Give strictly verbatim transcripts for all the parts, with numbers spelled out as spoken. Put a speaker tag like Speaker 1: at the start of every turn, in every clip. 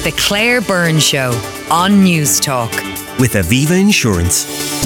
Speaker 1: The Claire Byrne Show on News Talk.
Speaker 2: With Aviva Insurance.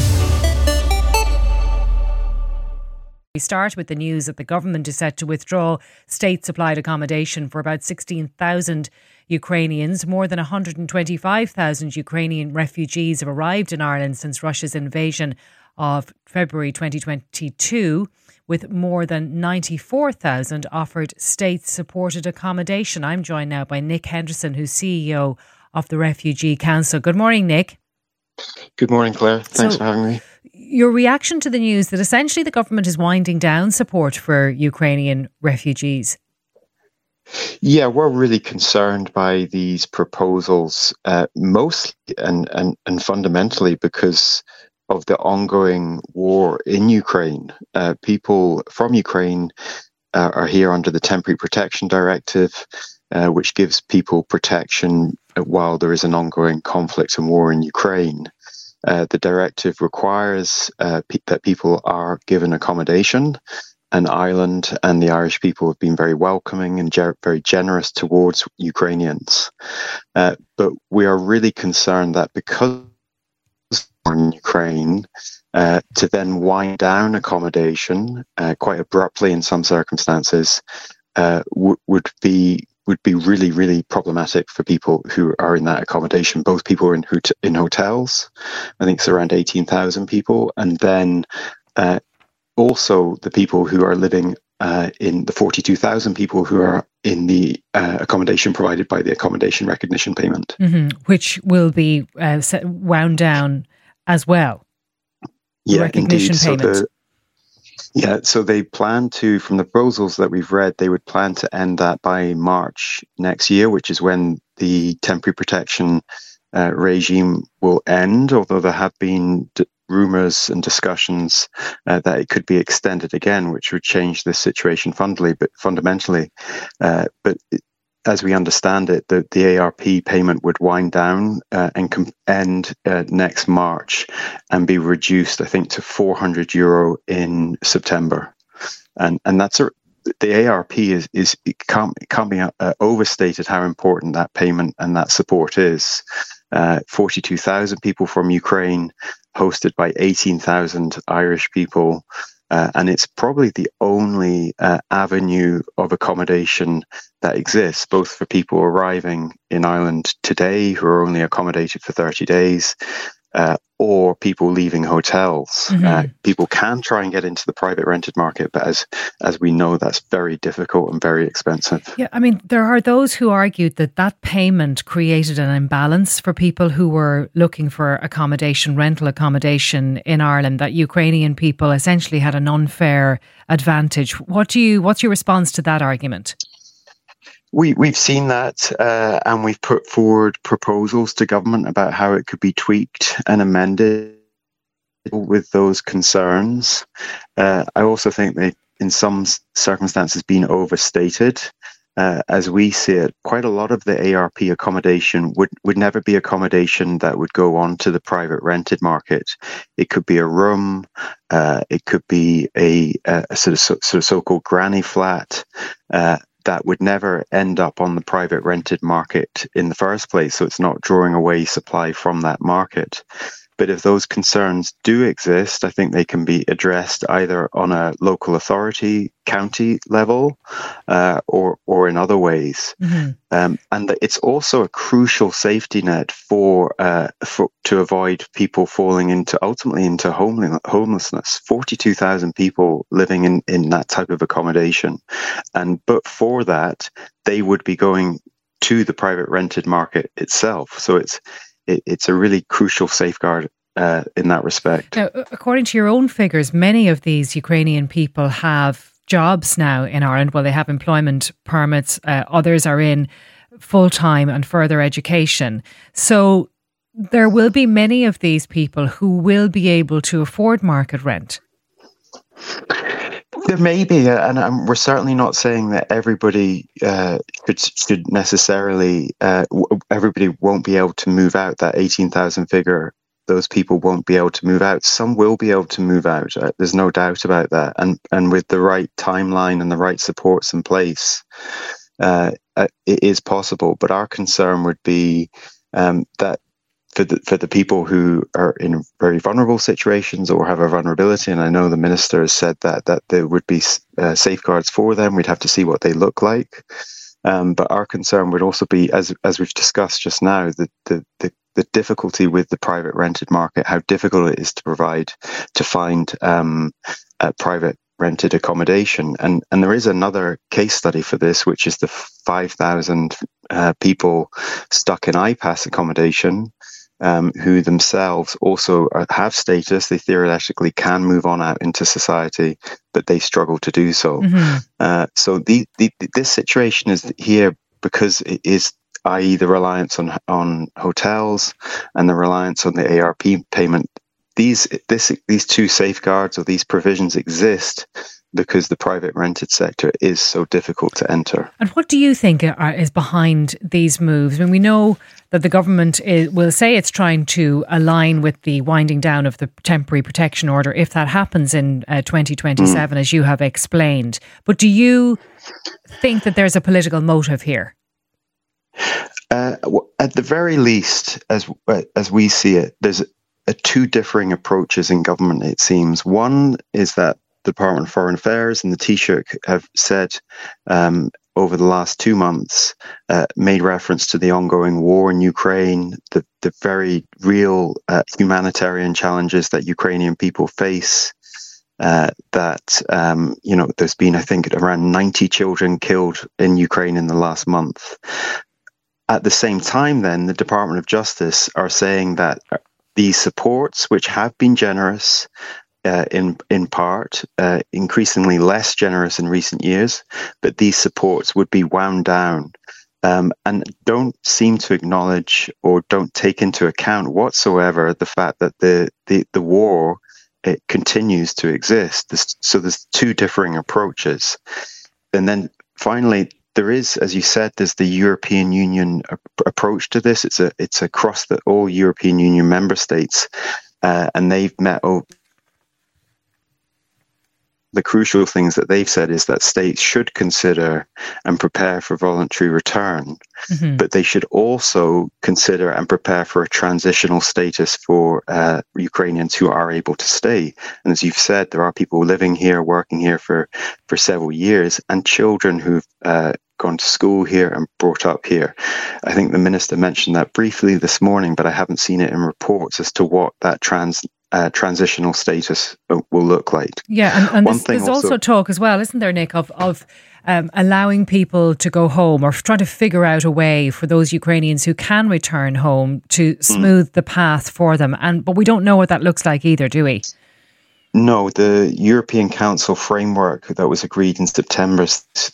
Speaker 3: We start with the news that the government is set to withdraw state-supplied accommodation for about sixteen thousand Ukrainians. More than one hundred twenty-five thousand Ukrainian refugees have arrived in Ireland since Russia's invasion of February twenty twenty-two, with more than ninety-four thousand offered state-supported accommodation. I'm joined now by Nick Henderson, who's C E O of the Refugee Council. Good morning, Nick.
Speaker 4: Good morning, Claire. Thanks
Speaker 3: so,
Speaker 4: for having me.
Speaker 3: Your reaction to the news that essentially the government is winding down support for Ukrainian refugees?
Speaker 4: Yeah, we're really concerned by these proposals, uh, mostly and, and, and fundamentally because of the ongoing war in Ukraine. Uh, people from Ukraine uh, are here under the Temporary Protection Directive, uh, which gives people protection while there is an ongoing conflict and war in Ukraine. Uh, the directive requires uh, pe- that people are given accommodation, and Ireland and the Irish people have been very welcoming and ge- very generous towards Ukrainians. Uh, but we are really concerned that because in Ukraine, uh, to then wind down accommodation uh, quite abruptly in some circumstances uh, w- would be would be really, really problematic for people who are in that accommodation. Both people are in hot- in hotels. I think it's around eighteen thousand people, and then uh, also the people who are living uh, in the forty-two thousand people who are in the uh, accommodation provided by the accommodation recognition payment,
Speaker 3: mm-hmm. which will be uh, set, wound down as well. The
Speaker 4: yeah,
Speaker 3: recognition
Speaker 4: indeed.
Speaker 3: payment.
Speaker 4: So the, yeah, so they plan to, from the proposals that we've read, they would plan to end that by March next year, which is when the temporary protection uh, regime will end, although there have been d- rumours and discussions uh, that it could be extended again, which would change the situation fundamentally. But, fundamentally, uh, but it, as we understand it, the, the A R P payment would wind down uh, and com- end uh, next March and be reduced, I think, to four hundred euro in September. And and that's a, the A R P is, is it can't, it can't be uh, overstated how important that payment and that support is. Uh, forty-two thousand people from Ukraine, hosted by eighteen thousand Irish people. Uh, and it's probably the only uh, avenue of accommodation that exists, both for people arriving in Ireland today who are only accommodated for thirty days, uh, or people leaving hotels. Mm-hmm. Uh, people can try and get into the private rented market, but as as we know, that's very difficult and very expensive.
Speaker 3: Yeah, I mean, there are those who argued that that payment created an imbalance for people who were looking for accommodation, rental accommodation in Ireland, that Ukrainian people essentially had an unfair advantage. What do you, what's your response to that argument?
Speaker 4: We, we've seen that uh, and we've put forward proposals to government about how it could be tweaked and amended with those concerns. Uh, I also think they, in some circumstances, been overstated. Uh, as we see it, quite a lot of the A R P accommodation would, would never be accommodation that would go on to the private rented market. It could be a room, uh, it could be a, a sort of so, sort of so-called granny flat, uh, that would never end up on the private rented market in the first place. So it's not drawing away supply from that market. But if those concerns do exist, I think they can be addressed either on a local authority, county level, uh, or or in other ways. Mm-hmm. Um, and it's also a crucial safety net for, uh, for to avoid people falling into ultimately into home, homelessness. forty-two thousand people living in, in that type of accommodation, and but for that, they would be going to the private rented market itself. So it's It, it's a really crucial safeguard uh, in that respect.
Speaker 3: Now, according to your own figures, many of these Ukrainian people have jobs now in Ireland. Well, they have employment permits. Uh, others are in full-time and further education. So there will be many of these people who will be able to afford market rent.
Speaker 4: There may be, and um, we're certainly not saying that everybody uh, should, should necessarily, uh, w- everybody won't be able to move out. That eighteen thousand figure, those people won't be able to move out. Some will be able to move out. Uh, there's no doubt about that. And and with the right timeline and the right supports in place, uh, it is possible. But our concern would be um, that for the for the people who are in very vulnerable situations or have a vulnerability, and I know the minister has said that that there would be uh, safeguards for them. We'd have to see what they look like. Um, but our concern would also be, as as we've discussed just now, the the the the difficulty with the private rented market, how difficult it is to provide, to find um, uh, private rented accommodation. And and there is another case study for this, which is the five thousand uh, people stuck in I PAS accommodation, um, who themselves also have status. They theoretically can move on out into society, but they struggle to do so. Mm-hmm. Uh, so the, the this situation is here because it is, that is the reliance on on hotels and the reliance on the A R P payment. These this these two safeguards or these provisions exist because the private rented sector is so difficult to enter. And
Speaker 3: what do you think are, is behind these moves? I mean, we know that the government is, will say it's trying to align with the winding down of the temporary protection order if that happens in uh, twenty twenty-seven, mm. as you have explained. But do you think that there's a political motive here?
Speaker 4: Uh, at the very least, as as we see it, there's a two differing approaches in government, it seems. One is that the Department of Foreign Affairs and the Taoiseach have said um, over the last two months, uh, made reference to the ongoing war in Ukraine, the, the very real uh, humanitarian challenges that Ukrainian people face, uh, that, um, you know, there's been, I think, around ninety children killed in Ukraine in the last month. At the same time, then, the Department of Justice are saying that these supports, which have been generous, uh, in in part, uh, increasingly less generous in recent years, but these supports would be wound down, um, and don't seem to acknowledge or don't take into account whatsoever the fact that the the, the war, it continues to exist. There's, so there's two differing approaches. And then finally, there is, as you said, there's the European Union ap- approach to this. It's a it's across the all European Union member states, uh, and they've met. Oh, the crucial things that they've said is that states should consider and prepare for voluntary return, mm-hmm. but they should also consider and prepare for a transitional status for uh, Ukrainians who are able to stay. And as you've said, there are people living here, working here for, for several years, and children who've uh, gone to school here and brought up here. I think the minister mentioned that briefly this morning, but I haven't seen it in reports as to what that trans Uh, transitional status will look like.
Speaker 3: Yeah, and, and there's, there's also, also talk as well, isn't there, Nick, of, of um, allowing people to go home or trying to figure out a way for those Ukrainians who can return home to smooth mm. the path for them. And but we don't know what that looks like either, do we?
Speaker 4: No, the European Council framework that was agreed in September,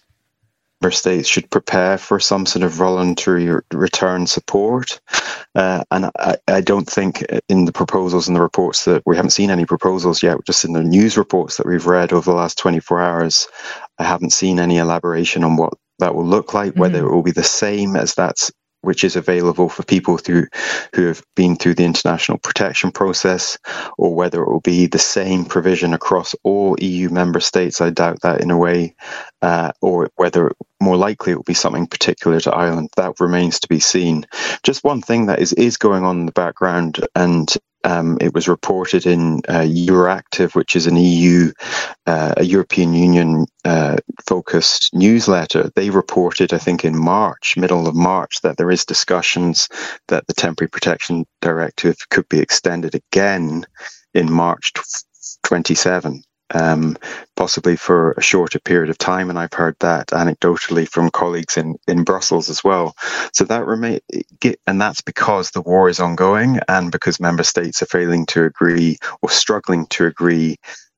Speaker 4: member states should prepare for some sort of voluntary return support. Uh, and I, I don't think in the proposals and the reports that we haven't seen any proposals yet, just in the news reports that we've read over the last twenty-four hours, I haven't seen any elaboration on what that will look like, mm-hmm. whether it will be the same as that's which is available for people through who have been through the international protection process, or whether it will be the same provision across all E U member states. I doubt that in a way, uh, or whether more likely it will be something particular to Ireland. That remains to be seen. Just one thing that is, is going on in the background, and um, it was reported in uh, Euractiv, which is an E U, uh, a European Union uh, focused newsletter. They reported, I think in March, middle of March, that there is discussions that the Temporary Protection Directive could be extended again in March twenty-seven. Um, possibly for a shorter period of time, and I've heard that anecdotally from colleagues in, in Brussels as well. So that remain, and that's because the war is ongoing, and because member states are failing to agree or struggling to agree.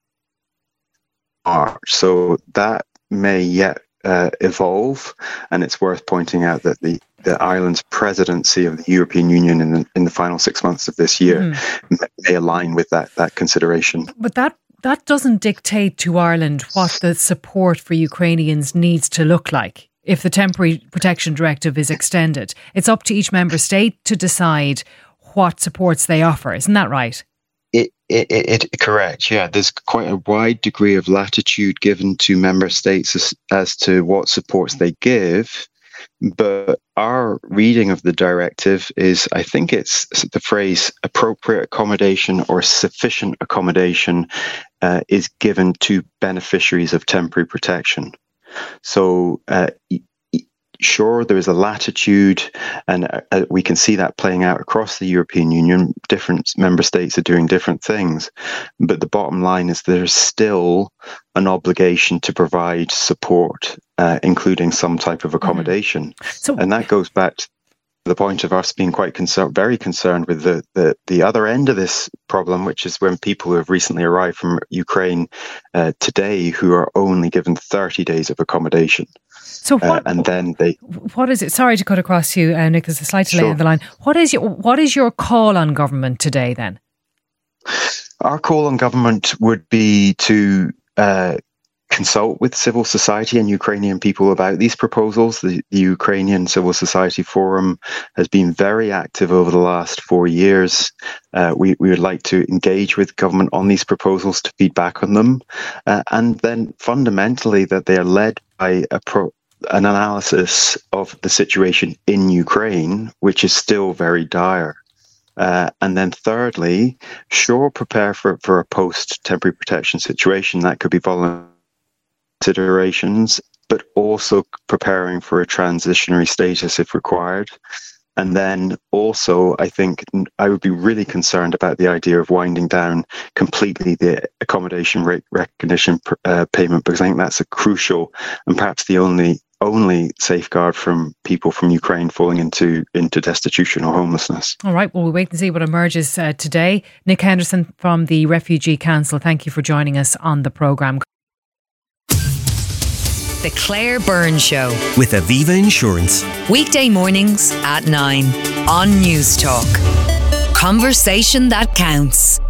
Speaker 4: So that may yet uh, evolve, and it's worth pointing out that the the Ireland's presidency of the European Union in the, in the final six months of this year mm. may align with that that consideration.
Speaker 3: But that. That doesn't dictate to Ireland what the support for Ukrainians needs to look like if the Temporary Protection Directive is extended. It's up to each member state to decide what supports they offer. Isn't that right?
Speaker 4: It, it, it, it correct. Yeah, there's quite a wide degree of latitude given to member states as, as to what supports they give. But our reading of the directive is, I think it's the phrase appropriate accommodation or sufficient accommodation uh, is given to beneficiaries of temporary protection. So, uh, sure, there is a latitude, and uh, we can see that playing out across the European Union. Different member states are doing different things. But the bottom line is there's still an obligation to provide support, uh, including some type of accommodation. Mm. So, and that goes back to the point of us being quite concerned, very concerned with the, the, the other end of this problem, which is when people who have recently arrived from Ukraine uh, today who are only given thirty days of accommodation.
Speaker 3: So what,
Speaker 4: uh, and then they,
Speaker 3: what is it? Sorry to cut across you, uh, Nick. There's a slight delay
Speaker 4: sure.
Speaker 3: on the line. What is your what is your call on government today? Then,
Speaker 4: our call on government would be to uh, consult with civil society and Ukrainian people about these proposals. The, the Ukrainian Civil Society Forum has been very active over the last four years. Uh, we, we would like to engage with government on these proposals to feed back on them, uh, and then fundamentally that they are led by a pro. an analysis of the situation in Ukraine, which is still very dire. Uh, and then thirdly, sure, prepare for, for a post-temporary protection situation. That could be voluntary considerations, but also preparing for a transitionary status if required. And then also, I think I would be really concerned about the idea of winding down completely the accommodation rate recognition uh, payment, because I think that's a crucial and perhaps the only only safeguard from people from Ukraine falling into into destitution or homelessness.
Speaker 3: All right, well, we'll wait and see what emerges uh, today. Nick Henderson from the Refugee Council, thank you for joining us on the programme.
Speaker 1: The Claire Byrne Show
Speaker 2: with Aviva Insurance.
Speaker 1: Weekday mornings at nine on News Talk. Conversation that counts.